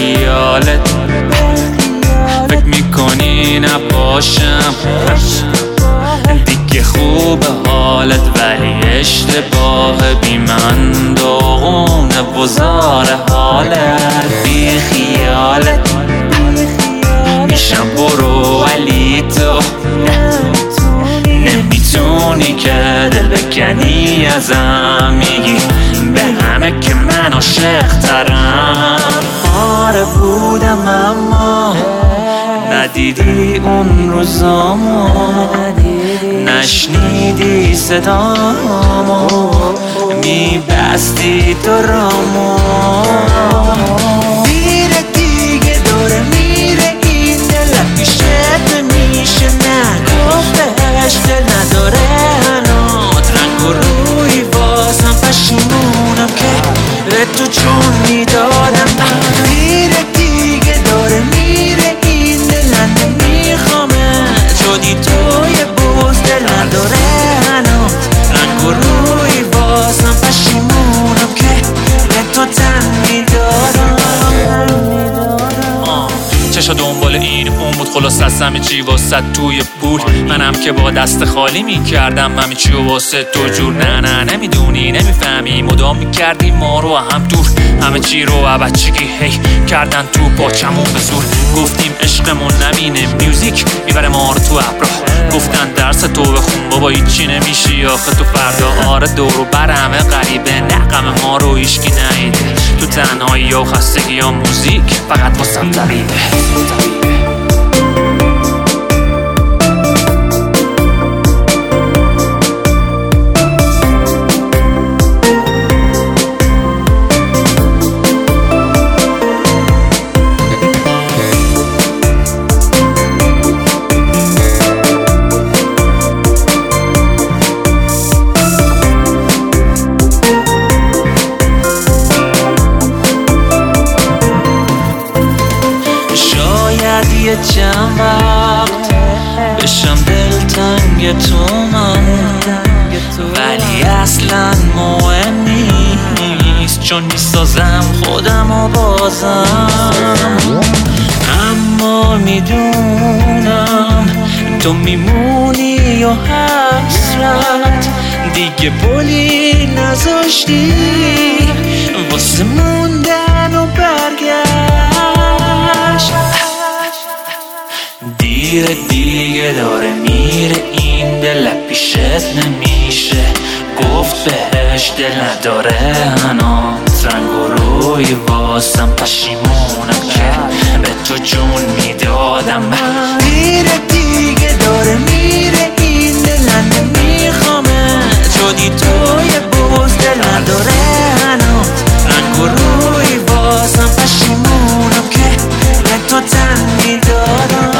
خیالت فکر میکنی نباشم دیگه خوب حالت ولی اشتباه بی من داغونه بزار حالت بی خیالت میشم برو ولی تو نمیتونی که دل بکنی ازم میگی به همه که من عاشق ترم آره بودم اما ندیدی اون روزامو نشنیدی صدامو میبستی تو رامو میره دیگه داره میره این دل پیشت نمیشه نگفتش دل نداره هنوز رنگ و روی بازم پشیمونم که به تو چون میدادم میره دیگه داره میره این دل نمیخوامه شدی توی بوز دل نداره هنوز رنگ و روی بازم پشیمونم که به تو تن میدادم چشا دنبال این اون بود خلاص از همه چی واسه توی پول منم که با دست خالی میکردم همه چی واسه تو جور نه نمیدونی نمیفهمی مدام میکردی ما رو هم دور همه چی رو بچگی هی کردن تو پاچمون به زور گفتیم عشقمون نمینه میوزیک میبره ما رو تو ابراه گفتن درس تو بخون بابا هیچی نمیشی آخه تو فردا آره دورو بر همه غریبه نقم ما رو هیچکی نیده تو تنهایی و خستگی یا موزیک فقط واسم طبیعه یه چند وقت بشم دلتنگ تو من ولی اصلا مهم نیست چون میسازم خودم و بازم اما میدونم تو میمونی و حسرت دیگه پلی نذاشتی واسه موندن و برگشت دیگه داره میره این دل پیشت نمیشه گفت بهش دل نداره هنوز رنگ و روی واسم پشیمونم که به تو جون میدادم میره دیگه داره میره این دل نمیخوامه شدی توی بوز دل نداره هنوز رنگ و روی واسم پشیمونم که به تو تن میدادم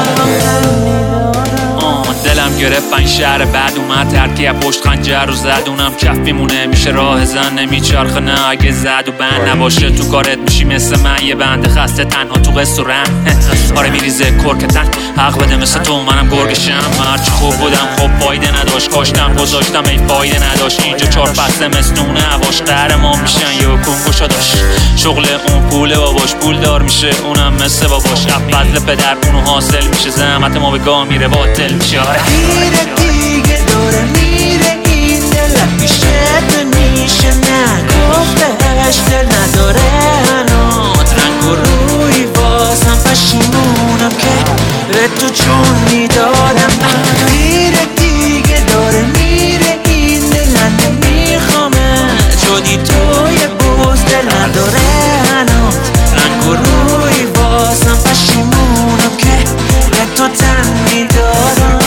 دلم گرفت این شهر بعد اومد ترکیه پشت خنجر رو زد اونم کف میمونه میشه راه زن نمیچرخه نه اگه زد و بند نباشه تو کارت میشی مثل من یه بنده خسته تنها تو قصورن آره میریزه کرکتن حق بده مثل تو منم گرگشم هرچی خوب بودم خب فایده نداشت کاشتم گذاشتم ای فایده نداشت اینجا 4 فصل مثلونه هواش قهرمان میشن یه کنگوشا داشت شغل اون پوله باباش پول دار میشه اونم مثل باباش فضل پدر اونو حاصل میشه زحمت ما به گاه میره باطل میشه میره دیگه داره میره این دل پیشت نمیشه نگفتش دل نداره هنوز رنگ و روی بازم پشیمونم که به تو چون میدادم میره دیگه داره میره این دل نمیخوامه شدی توی بوز دل نداره هنوز رنگ و روی بازم پشیمونم که به تو تن میدادم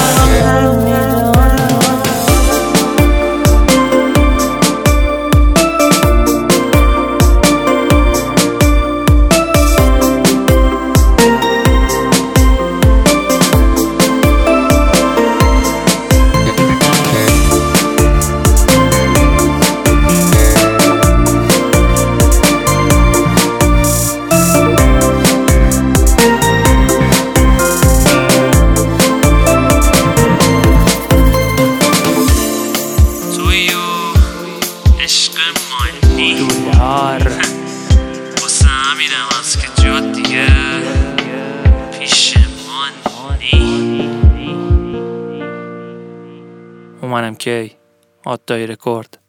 عشق مانی واسه همینم هست که جادی دیگه پیش مانی اومنم کی آدای رکورد